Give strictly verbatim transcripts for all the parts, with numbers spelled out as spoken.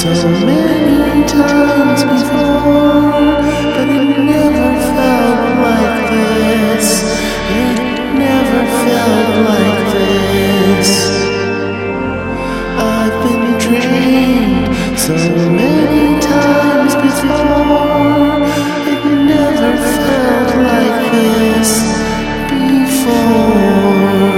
so many times before, but it never felt like this. It never felt like this. I've been dreamed so many times before. It never felt like this before.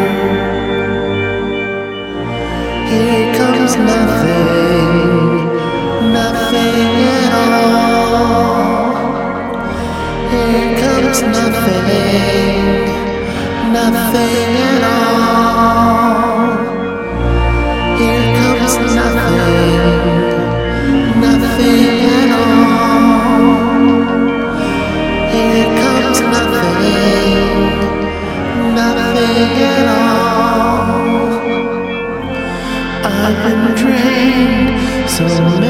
Here comes nothing, nothing at all. Here comes nothing, nothing at all. Here comes nothing, nothing at all. Here comes nothing, nothing at all. I've been drained so